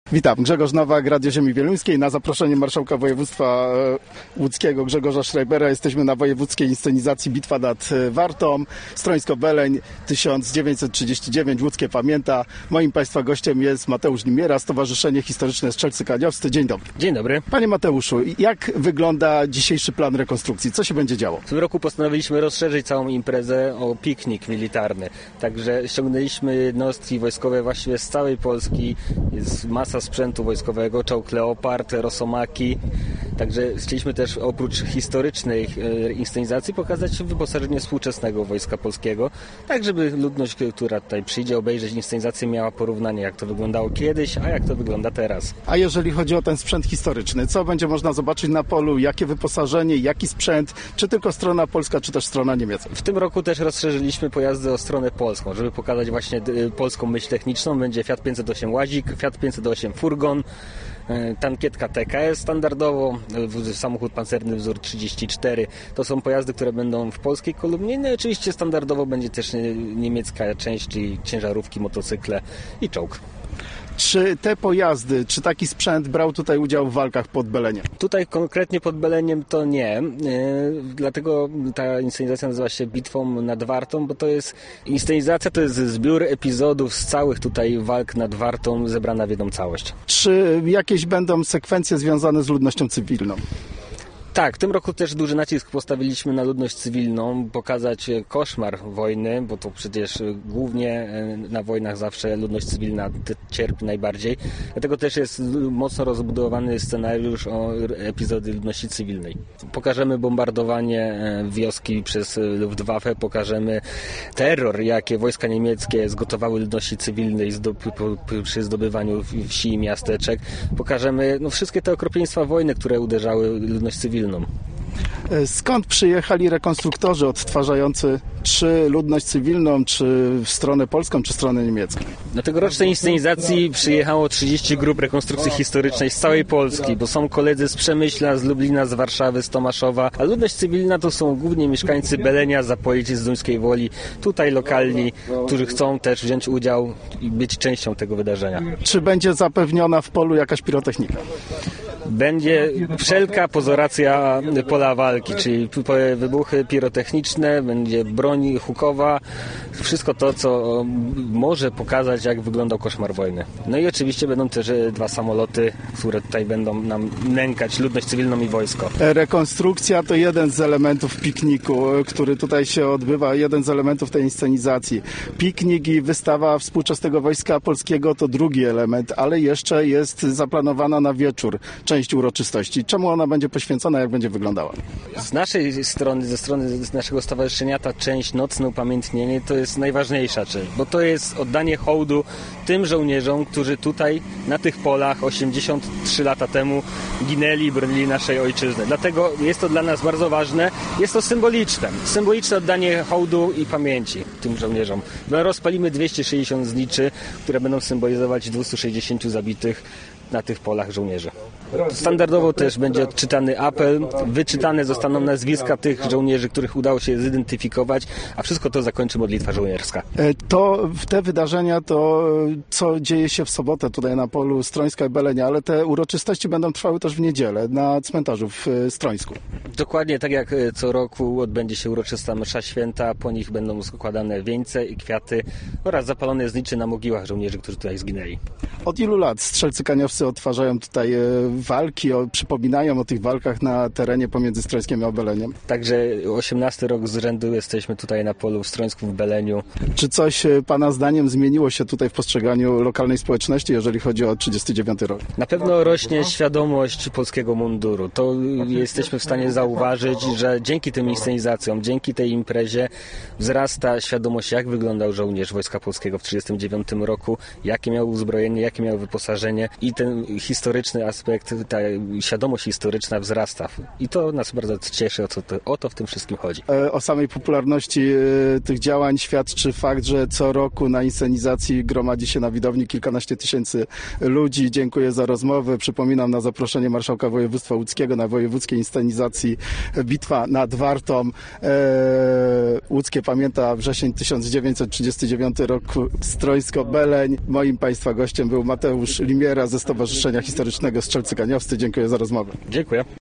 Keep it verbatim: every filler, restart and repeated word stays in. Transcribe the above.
Witam, Grzegorz Nowak, Radio Ziemi Wieluńskiej. Na zaproszenie marszałka województwa łódzkiego Grzegorza Schreibera jesteśmy na wojewódzkiej inscenizacji Bitwa nad Wartą. Strońsko-Beleń tysiąc dziewięćset trzydzieści dziewięć, Łódzkie pamięta. Moim Państwa gościem jest Mateusz Limiera, Stowarzyszenie Historyczne Strzelcy Kaniowscy. Dzień dobry. Dzień dobry. Panie Mateuszu, jak wygląda dzisiejszy plan rekonstrukcji? Co się będzie działo? W tym roku postanowiliśmy rozszerzyć całą imprezę o piknik militarny. Także ściągnęliśmy jednostki wojskowe właściwie z całej Polski. Jest masa sprzętu wojskowego, czołg Leopard, Rosomaki. Także chcieliśmy też oprócz historycznej inscenizacji pokazać wyposażenie współczesnego Wojska Polskiego, tak żeby ludność, która tutaj przyjdzie obejrzeć inscenizację, miała porównanie, jak to wyglądało kiedyś, a jak to wygląda teraz. A jeżeli chodzi o ten sprzęt historyczny, co będzie można zobaczyć na polu? Jakie wyposażenie, jaki sprzęt? Czy tylko strona polska, czy też strona niemiecka? W tym roku też rozszerzyliśmy pojazdy o stronę polską, żeby pokazać właśnie polską myśl techniczną. Będzie Fiat pięćset osiem Łazik, Fiat pięćset osiem Furgon, tankietka T K S standardowo, samochód pancerny wzór trzydzieści cztery. To są pojazdy, które będą w polskiej kolumnie. No i oczywiście standardowo będzie też niemiecka część, czyli ciężarówki, motocykle i czołg. Czy te pojazdy, czy taki sprzęt brał tutaj udział w walkach pod Beleniem? Tutaj konkretnie pod Beleniem to nie, yy, dlatego ta inscenizacja nazywa się Bitwą nad Wartą, bo to jest inscenizacja, to jest zbiór epizodów z całych tutaj walk nad Wartą zebrana w jedną całość. Czy jakieś będą sekwencje związane z ludnością cywilną? Tak, w tym roku też duży nacisk postawiliśmy na ludność cywilną, pokazać koszmar wojny, bo to przecież głównie na wojnach zawsze ludność cywilna cierpi najbardziej. Dlatego też jest mocno rozbudowany scenariusz o epizody ludności cywilnej. Pokażemy bombardowanie wioski przez Luftwaffe, pokażemy terror, jakie wojska niemieckie zgotowały ludności cywilnej przy zdobywaniu wsi i miasteczek. Pokażemy no, wszystkie te okropieństwa wojny, które uderzały ludność cywilną. Skąd przyjechali rekonstruktorzy odtwarzający czy ludność cywilną, czy w stronę polską, czy stronę niemiecką? Do tegorocznej inscenizacji przyjechało trzydzieści grup rekonstrukcji historycznej z całej Polski, bo są koledzy z Przemyśla, z Lublina, z Warszawy, z Tomaszowa, a ludność cywilna to są głównie mieszkańcy Belenia, Zapojic, z Duńskiej Woli, tutaj lokalni, którzy chcą też wziąć udział i być częścią tego wydarzenia. Czy będzie zapewniona w polu jakaś pirotechnika? Będzie wszelka pozoracja pola walki, czyli wybuchy pirotechniczne, będzie broń hukowa, wszystko to, co może pokazać, jak wyglądał koszmar wojny. No i oczywiście będą też dwa samoloty, które tutaj będą nam nękać ludność cywilną i wojsko. Rekonstrukcja to jeden z elementów pikniku, który tutaj się odbywa, jeden z elementów tej inscenizacji. Piknik i wystawa współczesnego Wojska Polskiego to drugi element, ale jeszcze jest zaplanowana na wieczór część uroczystości. Czemu ona będzie poświęcona, jak będzie wyglądała? Z naszej strony, ze strony z naszego stowarzyszenia, ta część nocne upamiętnienie to jest najważniejsza część, bo to jest oddanie hołdu tym żołnierzom, którzy tutaj na tych polach osiemdziesiąt trzy lata temu ginęli i bronili naszej ojczyzny. Dlatego jest to dla nas bardzo ważne. Jest to symboliczne. Symboliczne oddanie hołdu i pamięci tym żołnierzom. My rozpalimy dwieście sześćdziesiąt zniczy, które będą symbolizować dwieście sześćdziesiąt zabitych na tych polach żołnierzy. Standardowo też będzie odczytany apel, wyczytane zostaną nazwiska tych żołnierzy, których udało się zidentyfikować, a wszystko to zakończy modlitwa żołnierska. To te wydarzenia, to co dzieje się w sobotę tutaj na polu Strońska i Belenia, ale te uroczystości będą trwały też w niedzielę na cmentarzu w Strońsku. Dokładnie tak jak co roku odbędzie się uroczysta msza święta, po nich będą składane wieńce i kwiaty oraz zapalone znicze na mogiłach żołnierzy, którzy tutaj zginęli. Od ilu lat strzelcy kaniowscy odtwarzają tutaj walki, o, przypominają o tych walkach na terenie pomiędzy Strońskiem a Beleniem? Także osiemnasty rok z rzędu jesteśmy tutaj na polu w Strońsku w Beleniu. Czy coś Pana zdaniem zmieniło się tutaj w postrzeganiu lokalnej społeczności, jeżeli chodzi o trzydziesty dziewiąty rok? Na pewno rośnie świadomość polskiego munduru. To jesteśmy w stanie zauważyć, że dzięki tym inscenizacjom, dzięki tej imprezie wzrasta świadomość, jak wyglądał żołnierz Wojska Polskiego w trzydziestym dziewiątym roku, jakie miał uzbrojenie, jakie miał wyposażenie i ten historyczny aspekt, ta świadomość historyczna wzrasta. I to nas bardzo cieszy, o, co to, o to w tym wszystkim chodzi. O samej popularności tych działań świadczy fakt, że co roku na inscenizacji gromadzi się na widowni kilkanaście tysięcy ludzi. Dziękuję za rozmowę. Przypominam, na zaproszenie marszałka województwa łódzkiego na wojewódzkiej inscenizacji Bitwa nad Wartą. Łódzkie pamięta wrzesień tysiąc dziewięćset trzydziesty dziewiąty rok, Strońsko-Beleń. Moim Państwa gościem był Mateusz Limiera ze Stowarzyszenia Stowarzyszenia Historycznego Strzelcy Kaniowscy. Dziękuję za rozmowę. Dziękuję.